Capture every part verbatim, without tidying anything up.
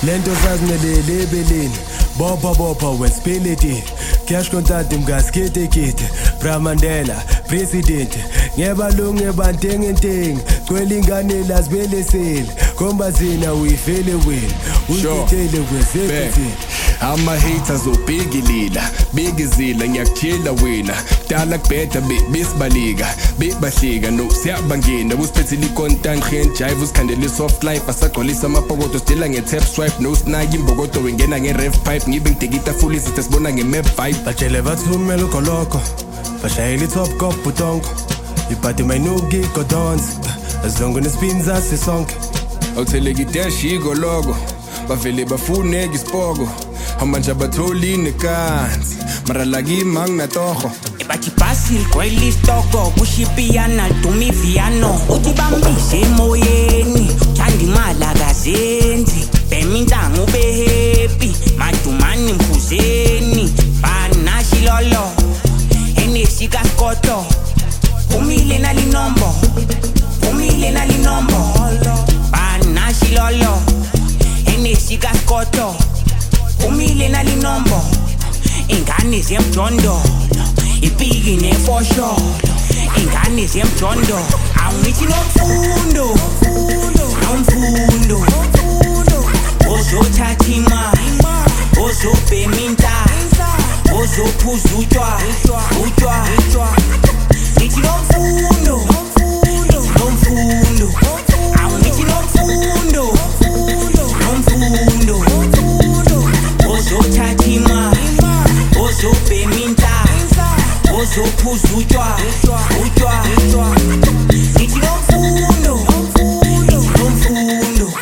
Lento sazinelele ebeleni bopha bopha wesipiliti cash contact mgaskete kite Bra Mandela president ngebalungu ebantenge ntenge kwelingane lasibelesele komba zina uyifele wena uyitele kwesekhe ama haters obhekilila begizila ngiyakutshela wena dala kubheda besibaliga bebahlika no siyabangena usiphethile icontent gen jive usikhandele soft life asagqolisa amapokoto stela nge-tap swipe no snag imbokodo wengena nge-ref pipe ngibe ngidekita full isithe sibona nge-map vibe batshele bathi umele ukoloko bashayela i-top cop butongo ibhadi mayinuki igodonzi azongo nesipinza sisonke awutheleka idashi igoloko bavele bafuneka isipoko amanje abatholi nekansi mara laki manginatoho bathi Basil kwelistoko kushipiyana dumi viano uthi bambise emoyeni thanda imali akazenzi bemintango ube happy madumani mphuzeni banashilolo enesika skoto umile nalinombo umile nalinombo banashilolo enesika skoto umile nalinombo ingane zemjondo ipiki nefosholo ingane zemjondo awungithi nomfundo nomfundo ozothatha imali ozobhema intaba ozophuza utshwala utshwala ngithi nomfundo nomfundo awungithi nomfundo nomfundo ozothatha imali ozobhema intaba ozophuza utshwala utshwala ngithi nomfundo nomfundo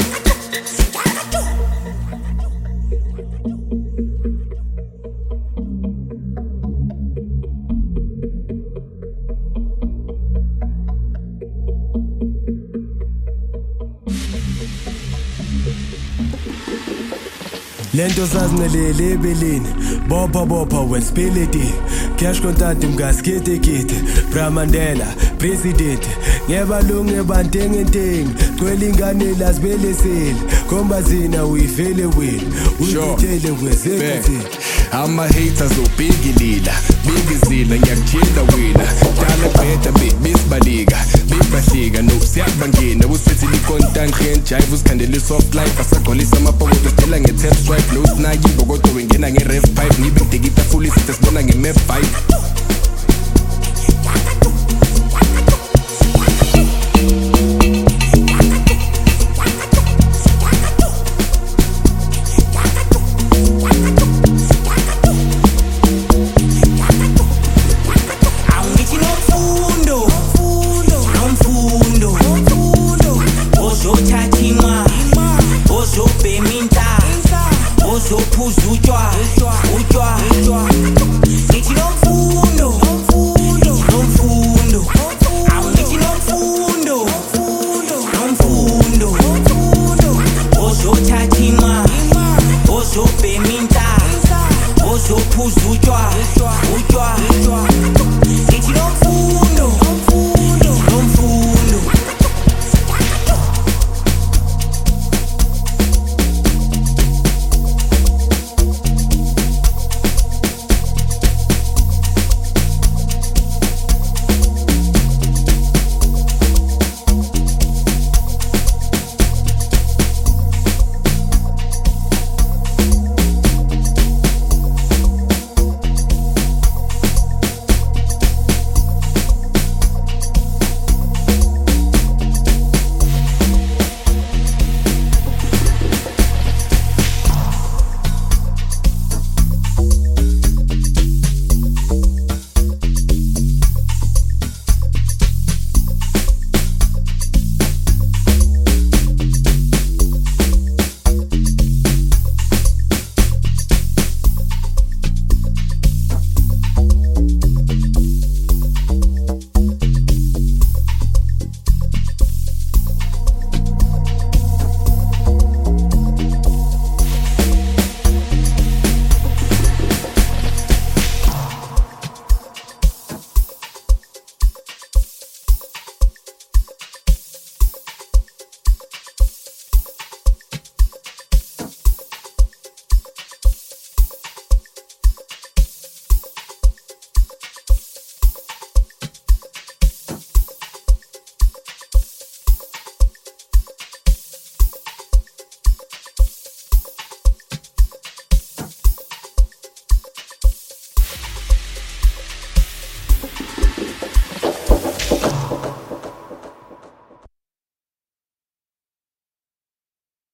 Lento sazinelele ebeleni bopha bopha wesipiliti cash contact mgaskete kite Bra Mandela president ngebalungu ebantenge ntenge kwelingane lasibelesele komba zina uyifele wena uyitele kwesekhe ama haters obhekilila begizila ngiyakutshela wena dala kubheda besibaliga bebahlika no siyabangena usiphethile icontent gen jive usikhandele soft life asagqolisa amapokoto stela nge-tap swipe no snag imbokodo wengena nge-ref pipe ngibe ngidekita full isithe sibona nge-map vibe